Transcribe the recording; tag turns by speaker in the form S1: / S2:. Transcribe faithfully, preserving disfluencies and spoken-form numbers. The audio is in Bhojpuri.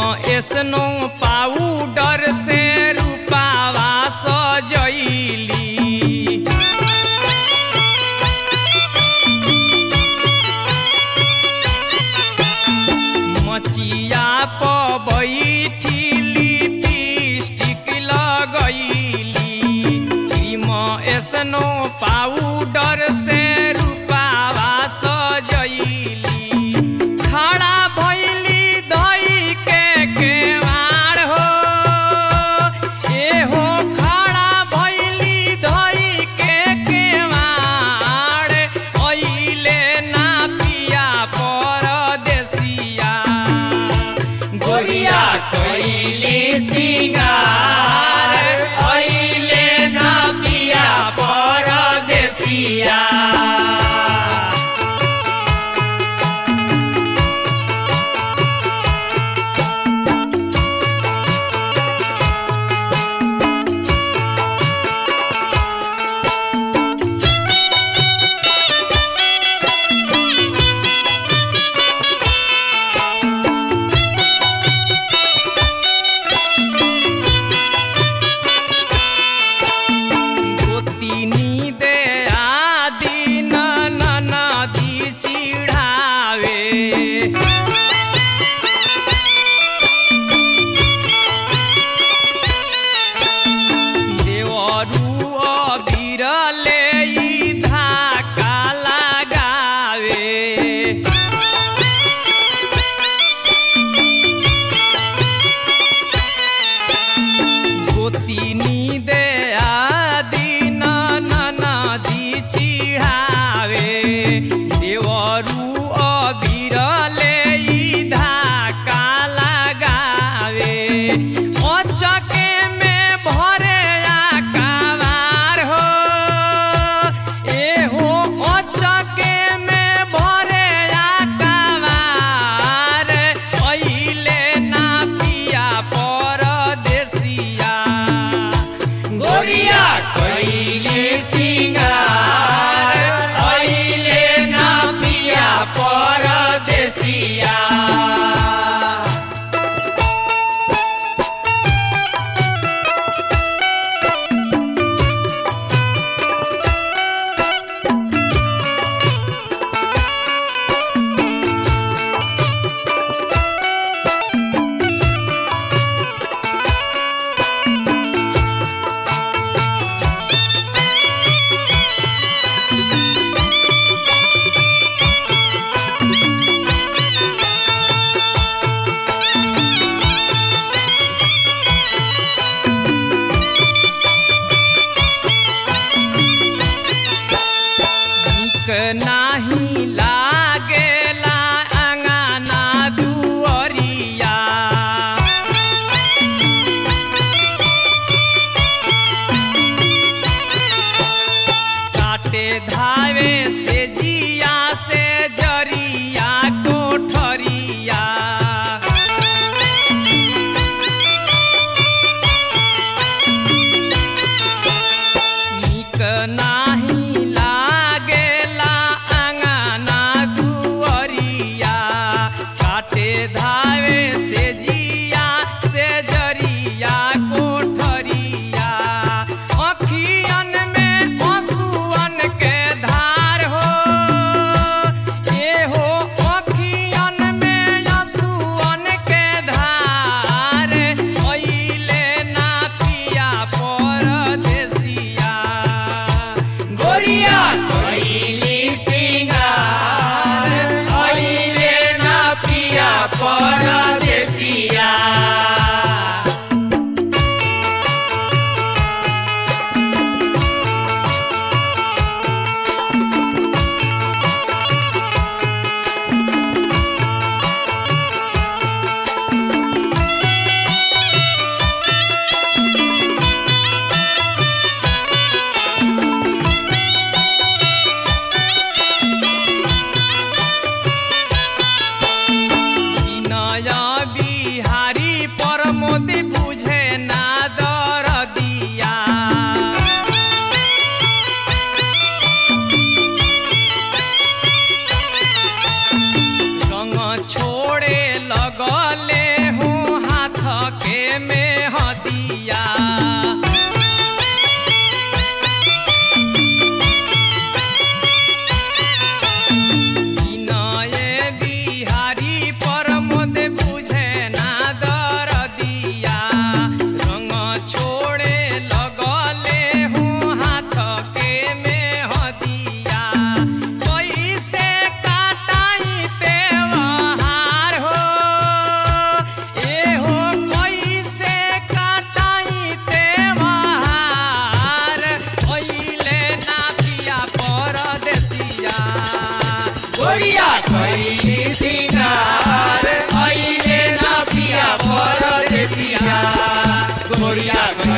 S1: एसनो पाउडर से रूपावा सजैली मचिया प बैठी लिपस्टिक लगैली क्रीम एसनो पाउडर से रूपावा सजैली खड़ा भैली दई के केवाड़ हो एहो खड़ा भैली दई के केवाड़ अइले ना पिया परदेसिया गोरिया कइली सिंगार अइले ना पिया परदेसिया गोतिनी दे आदि ननदी चिढ़ावे देवरू अबीर ले धाका लगावे गोतिनी दे आदि ननदी चिढ़ावे देवरू अबीर ले धाका लगावे अचके में भरे आकावार हो एहो अचके में भरे आकावार अइले ना पिया परदेसिया गोरिया कइले सिंगार अइले ना पिया परदेसिया नीक नाही लागेला अंगना दुअरिया काटे धावे से जिया से जरिया कोठरिया नीक नाही लागेला अंगना दुअरिया काटे धावे से जिया से जरिया कोठरिया अखियन में आंसुअन के धार हो एहो अखियन में आंसुअन के धार अइले ना पिया परदेसिया गोरिया कइली सिंगार अइले ना पिया परदेसिया
S2: गोरिया